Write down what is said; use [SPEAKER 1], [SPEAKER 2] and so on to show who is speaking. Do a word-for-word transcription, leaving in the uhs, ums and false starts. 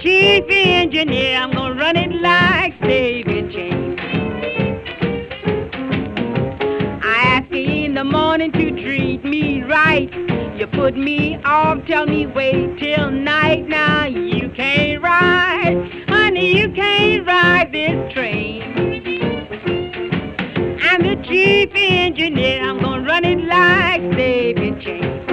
[SPEAKER 1] chief engineer, I'm gonna run it like David James. I ask you in the morning to treat me right. You put me off, tell me wait till night. Now you can't ride, honey, you can't ride this train. I'm the chief engineer, I'm gonna run it like David James.